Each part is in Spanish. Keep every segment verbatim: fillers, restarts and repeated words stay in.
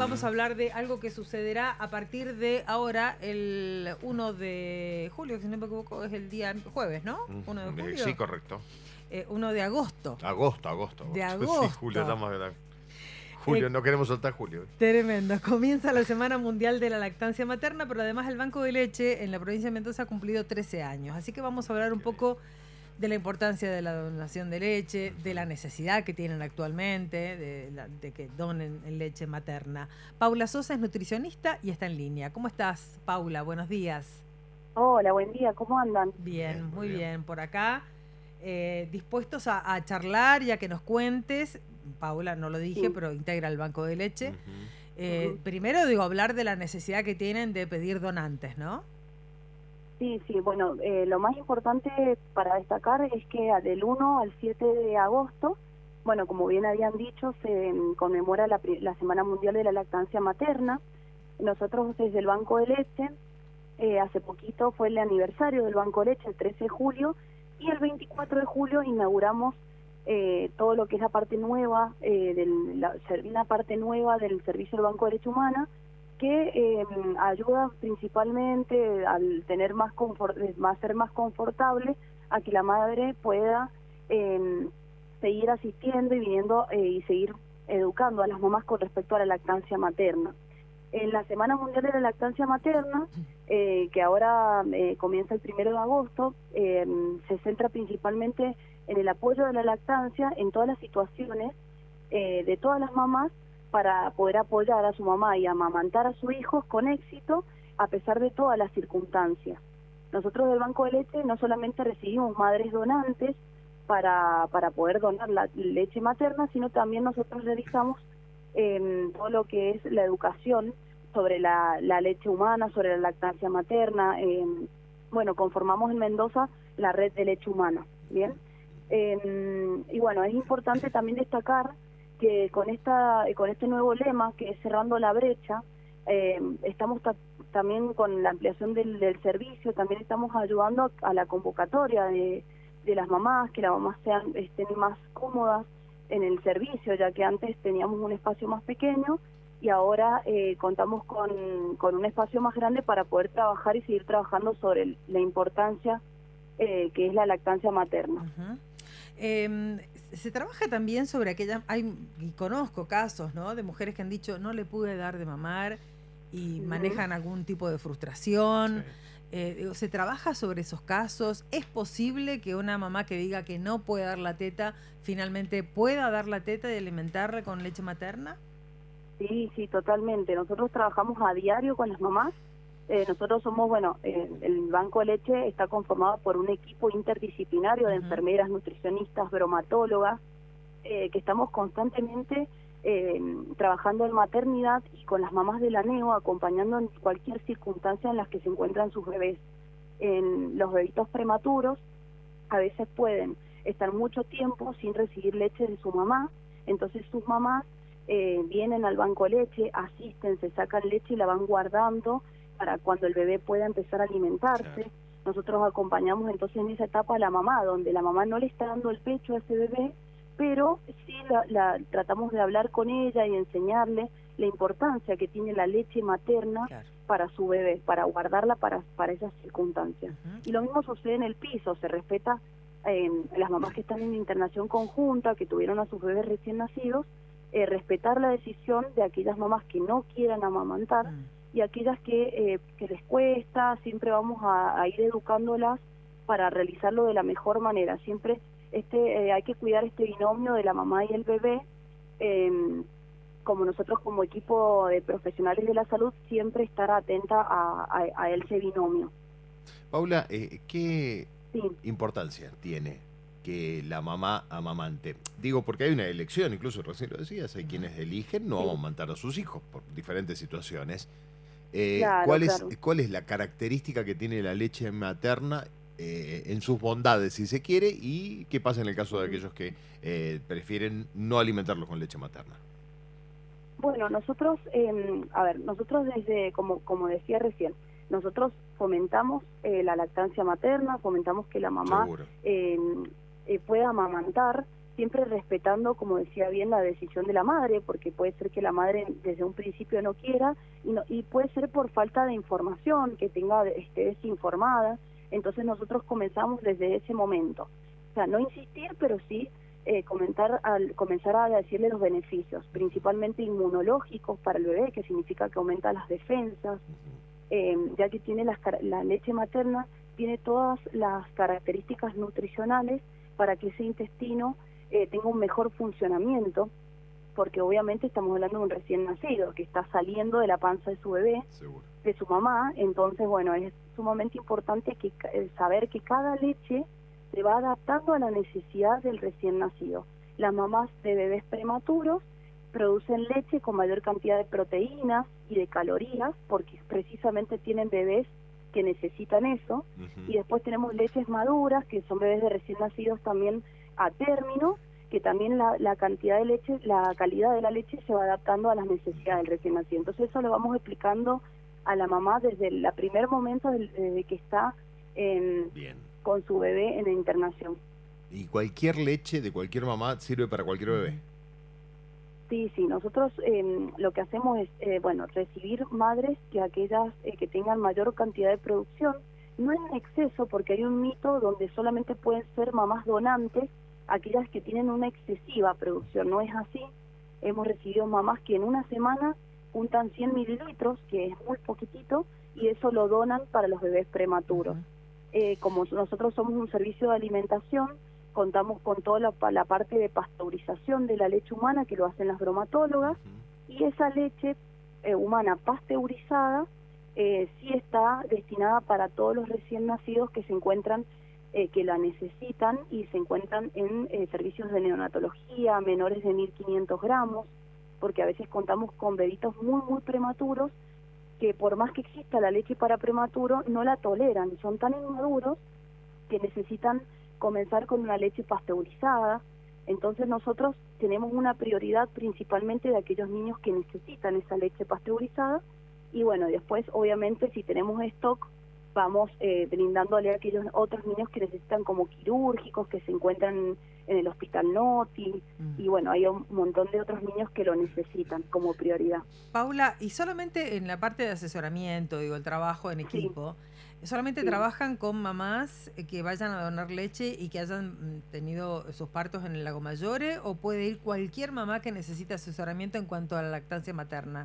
vamos a hablar de algo que sucederá a partir de ahora, el uno de julio, que si no me equivoco es el día jueves, ¿no? uno de julio. Sí, correcto. Eh, uno de agosto. Agosto, agosto, agosto. De agosto. Sí, julio, estamos Julio, eh, no queremos soltar julio. Tremendo. Comienza la Semana Mundial de la Lactancia Materna, pero además el Banco de Leche en la provincia de Mendoza ha cumplido trece años. Así que vamos a hablar un poco de la importancia de la donación de leche, de la necesidad que tienen actualmente de, la, de que donen leche materna. Paula Sosa es nutricionista y está en línea. ¿Cómo estás, Paula? Buenos días. Hola, buen día. ¿Cómo andan? Bien, bien muy bien. bien. Por acá, eh, dispuestos a, a charlar y a que nos cuentes. Paula, no lo dije, sí. pero integra el Banco de Leche. Uh-huh. Eh, uh-huh. Primero, digo, hablar de la necesidad que tienen de pedir donantes, ¿no? Sí, sí, bueno, eh, lo más importante para destacar es que del uno al siete de agosto, bueno, como bien habían dicho, se um, conmemora la, la Semana Mundial de la Lactancia Materna. Nosotros desde el Banco de Leche, eh, hace poquito fue el aniversario del Banco de Leche, el trece de julio, y el veinticuatro de julio inauguramos eh, todo lo que es la parte nueva, eh, del, la, una parte nueva del servicio del Banco de Leche Humana, que eh, ayuda principalmente al tener más confort, más ser más confortable a que la madre pueda eh, seguir asistiendo y viniendo eh, y seguir educando a las mamás con respecto a la lactancia materna. En la Semana Mundial de la Lactancia Materna, eh, que ahora eh, comienza el primero de agosto, eh, se centra principalmente en el apoyo de la lactancia en todas las situaciones eh, de todas las mamás, para poder apoyar a su mamá y amamantar a sus hijos con éxito a pesar de todas las circunstancias. Nosotros del Banco de Leche no solamente recibimos madres donantes para, para poder donar la leche materna, sino también nosotros realizamos eh, todo lo que es la educación sobre la, la leche humana, sobre la lactancia materna. Eh, bueno, conformamos en Mendoza la red de leche humana, ¿bien? Eh, y bueno, es importante también destacar que con esta con este nuevo lema, que es cerrando la brecha, eh, estamos ta también con la ampliación del, del servicio, también estamos ayudando a, a la convocatoria de, de las mamás, que las mamás sean estén más cómodas en el servicio, ya que antes teníamos un espacio más pequeño y ahora eh, contamos con, con un espacio más grande para poder trabajar y seguir trabajando sobre el, la importancia eh, que es la lactancia materna. Uh-huh. Eh, se trabaja también sobre aquellas, hay, y conozco casos, ¿no?, de mujeres que han dicho no le pude dar de mamar y uh-huh. manejan algún tipo de frustración. Sí. Eh, se trabaja sobre esos casos. ¿Es posible que una mamá que diga que no puede dar la teta finalmente pueda dar la teta y alimentarla con leche materna? Sí, sí, totalmente. Nosotros trabajamos a diario con las mamás. Eh, nosotros somos, bueno, eh, el Banco de Leche está conformado por un equipo interdisciplinario de uh-huh. enfermeras, nutricionistas, bromatólogas, eh, que estamos constantemente eh, trabajando en maternidad y con las mamás de la neo, acompañando en cualquier circunstancia en las que se encuentran sus bebés. En los bebitos prematuros a veces pueden estar mucho tiempo sin recibir leche de su mamá, entonces sus mamás eh, vienen al Banco de Leche, asisten, se sacan leche y la van guardando para cuando el bebé pueda empezar a alimentarse. Claro. Nosotros acompañamos entonces en esa etapa a la mamá, donde la mamá no le está dando el pecho a ese bebé, pero sí la, la, tratamos de hablar con ella y enseñarle la importancia que tiene la leche materna claro. para su bebé, para guardarla para, para esas circunstancias. Uh-huh. Y lo mismo sucede en el piso, se respeta eh, las mamás que están en internación conjunta, que tuvieron a sus bebés recién nacidos, eh, respetar la decisión de aquellas mamás que no quieran amamantar, uh-huh. y aquellas que, eh, que les cuesta, siempre vamos a, a ir educándolas para realizarlo de la mejor manera. Siempre este eh, hay que cuidar este binomio de la mamá y el bebé, eh, como nosotros como equipo de profesionales de la salud, siempre estar atenta a, a, a ese binomio. Paula, eh, ¿qué sí. importancia tiene que la mamá amamante? Digo, porque hay una elección, incluso recién lo decías, hay quienes eligen no sí. amamantar a sus hijos por diferentes situaciones. Eh, claro, ¿cuál, es, claro. ¿Cuál es la característica que tiene la leche materna eh, en sus bondades, si se quiere, y qué pasa en el caso de aquellos que eh, prefieren no alimentarlos con leche materna? Bueno, nosotros, eh, a ver, nosotros desde, como, como decía recién, nosotros fomentamos eh, la lactancia materna, fomentamos que la mamá eh, eh, pueda amamantar siempre respetando, como decía bien, la decisión de la madre, porque puede ser que la madre desde un principio no quiera, y, no, y puede ser por falta de información, que tenga esté desinformada. Entonces nosotros comenzamos desde ese momento. O sea, no insistir, pero sí eh, comentar al, comenzar a decirle los beneficios, principalmente inmunológicos para el bebé, que significa que aumenta las defensas, eh, ya que tiene las, la leche materna, tiene todas las características nutricionales para que ese intestino eh, tenga un mejor funcionamiento, porque obviamente estamos hablando de un recién nacido que está saliendo de la panza de su bebé, Seguro. de su mamá. Entonces, bueno, es sumamente importante que eh, saber que cada leche se va adaptando a la necesidad del recién nacido. Las mamás de bebés prematuros producen leche con mayor cantidad de proteínas y de calorías, porque precisamente tienen bebés que necesitan eso. Uh-huh. Y después tenemos leches maduras, que son bebés de recién nacidos también a término, que también la, la cantidad de leche, la calidad de la leche se va adaptando a las necesidades del recién nacido. Entonces eso lo vamos explicando a la mamá desde el primer momento desde que está en, con su bebé en la internación. ¿Y cualquier leche de cualquier mamá sirve para cualquier bebé? Sí, sí, nosotros eh, lo que hacemos es, eh, bueno, recibir madres que aquellas eh, que tengan mayor cantidad de producción, no en exceso, porque hay un mito donde solamente pueden ser mamás donantes, aquellas que tienen una excesiva producción. No es así. Hemos recibido mamás que en una semana juntan cien mililitros, que es muy poquitito, y eso lo donan para los bebés prematuros. Uh-huh. Eh, como nosotros somos un servicio de alimentación, contamos con toda la, la parte de pasteurización de la leche humana, que lo hacen las bromatólogas, uh-huh. y esa leche eh, humana pasteurizada eh, sí está destinada para todos los recién nacidos que se encuentran Eh, que la necesitan y se encuentran en eh, servicios de neonatología, menores de mil quinientos gramos, porque a veces contamos con bebitos muy, muy prematuros que por más que exista la leche para prematuro, no la toleran, son tan inmaduros que necesitan comenzar con una leche pasteurizada. Entonces nosotros tenemos una prioridad principalmente de aquellos niños que necesitan esa leche pasteurizada, y bueno, después obviamente si tenemos stock, vamos eh, brindándole a aquellos otros niños que necesitan como quirúrgicos, que se encuentran en el hospital Noti, mm. y bueno, hay un montón de otros niños que lo necesitan como prioridad. Paula, y solamente en la parte de asesoramiento, digo, el trabajo en equipo, sí. ¿solamente sí. trabajan con mamás que vayan a donar leche y que hayan tenido sus partos en el Lago Mayore, o puede ir cualquier mamá que necesite asesoramiento en cuanto a la lactancia materna?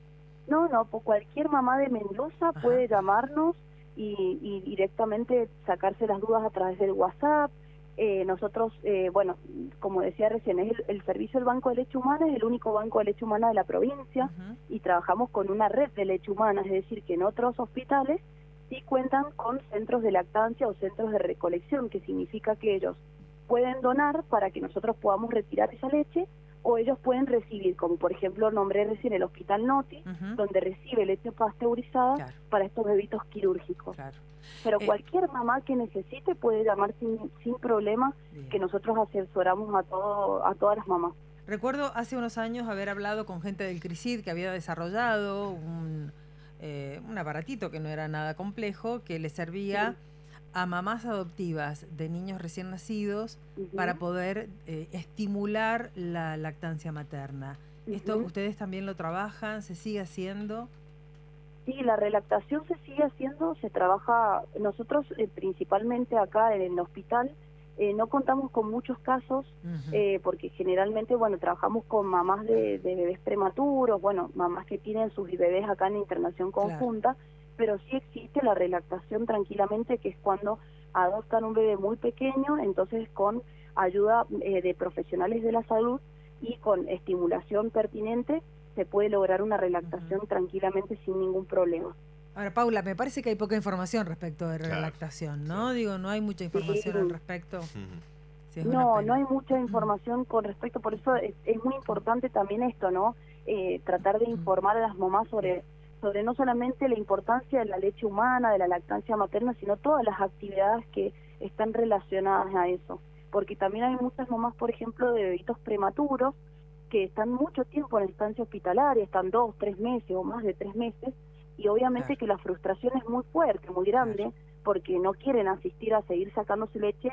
No, no, pues cualquier mamá de Mendoza Ajá. puede llamarnos Y, y directamente sacarse las dudas a través del WhatsApp. Eh, nosotros, eh, bueno, como decía recién, es el, el servicio del Banco de Leche Humana, es el único banco de leche humana de la provincia, uh-huh. y trabajamos con una red de leche humana, es decir, que en otros hospitales sí cuentan con centros de lactancia o centros de recolección, que significa que ellos pueden donar para que nosotros podamos retirar esa leche, o ellos pueden recibir, como por ejemplo nombré recién el Hospital Noti, uh-huh. donde recibe leche pasteurizada claro. para estos bebitos quirúrgicos. Claro. Pero eh, cualquier mamá que necesite puede llamar sin, sin problema, bien. que nosotros asesoramos a, todo, a todas las mamás. Recuerdo hace unos años haber hablado con gente del CRISID que había desarrollado un, eh, un aparatito que no era nada complejo, que le servía... Sí. a mamás adoptivas de niños recién nacidos uh-huh. para poder eh, estimular la lactancia materna. Uh-huh. ¿Esto ustedes también lo trabajan? ¿Se sigue haciendo? Sí, la relactación se sigue haciendo, se trabaja, nosotros eh, principalmente acá en el hospital eh, no contamos con muchos casos, uh-huh. eh, porque generalmente, bueno, trabajamos con mamás de, de bebés prematuros, bueno, mamás que tienen sus bebés acá en internación conjunta, claro. pero sí existe la relactación tranquilamente, que es cuando adoptan un bebé muy pequeño, entonces con ayuda eh, de profesionales de la salud y con estimulación pertinente se puede lograr una relactación uh-huh. tranquilamente sin ningún problema. Ahora, Paula, me parece que hay poca información respecto de relactación, ¿no? Claro. Digo, no hay mucha información sí. al respecto. Uh-huh. Sí, no, no hay mucha información con respecto, por eso es, es muy importante también esto, ¿no? Eh, tratar de informar a las mamás sobre... sobre no solamente la importancia de la leche humana, de la lactancia materna, sino todas las actividades que están relacionadas a eso. Porque también hay muchas mamás, por ejemplo, de bebitos prematuros, que están mucho tiempo en estancia hospitalaria, están dos, tres meses o más de tres meses, y obviamente claro. que la frustración es muy fuerte, muy grande, claro. porque no quieren asistir a seguir sacándose leche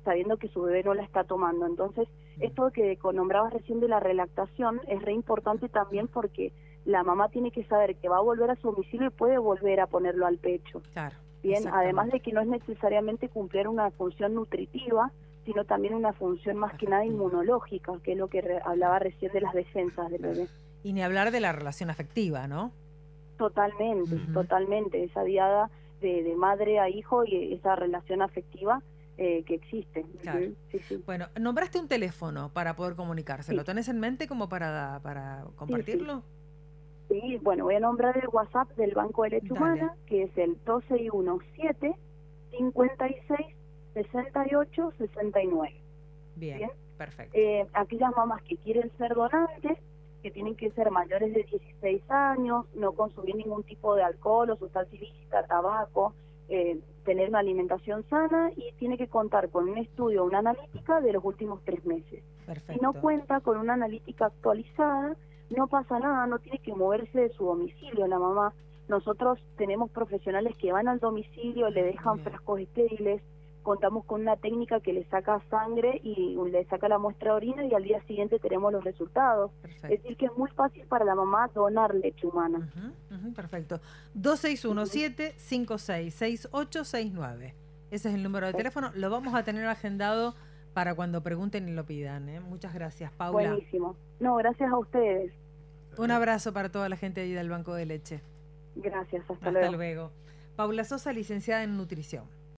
sabiendo que su bebé no la está tomando. Entonces, esto que nombrabas recién de la relactación es re importante también porque la mamá tiene que saber que va a volver a su domicilio y puede volver a ponerlo al pecho. Claro. Bien, además de que no es necesariamente cumplir una función nutritiva, sino también una función más que nada inmunológica, que es lo que re hablaba recién de las defensas del bebé. Y ni hablar de la relación afectiva, ¿no? Totalmente, uh-huh. totalmente, esa diada de, de madre a hijo y esa relación afectiva eh, que existe. Claro. Uh-huh. Sí, sí. Bueno, nombraste un teléfono para poder comunicarse, Sí. ¿lo tenés en mente como para, para compartirlo? Sí, sí. Sí, bueno, voy a nombrar el WhatsApp del Banco de Leche Dale. Humana, que es el doce diecisiete, cincuenta y seis, sesenta y ocho, sesenta y nueve. Bien, Bien, perfecto. Eh, aquellas mamás que quieren ser donantes, que tienen que ser mayores de dieciséis años, no consumir ningún tipo de alcohol o sustancia ilícita, tabaco, eh, tener una alimentación sana y tiene que contar con un estudio, una analítica de los últimos tres meses. Perfecto. Si no cuenta con una analítica actualizada, no pasa nada, no tiene que moverse de su domicilio la mamá. Nosotros tenemos profesionales que van al domicilio, le dejan Bien. frascos estériles, contamos con una técnica que le saca sangre y le saca la muestra de orina y al día siguiente tenemos los resultados. Perfecto. Es decir, que es muy fácil para la mamá donar leche humana. Uh-huh, uh-huh, perfecto. dos seis uno siete, cinco seis seis ocho seis nueve. Ese es el número de teléfono. Lo vamos a tener agendado para cuando pregunten y lo pidan, ¿eh? Muchas gracias, Paula. Buenísimo. No, gracias a ustedes. Un abrazo para toda la gente ahí del Banco de Leche. Gracias, hasta, Hasta luego. luego. Paula Sosa, licenciada en nutrición.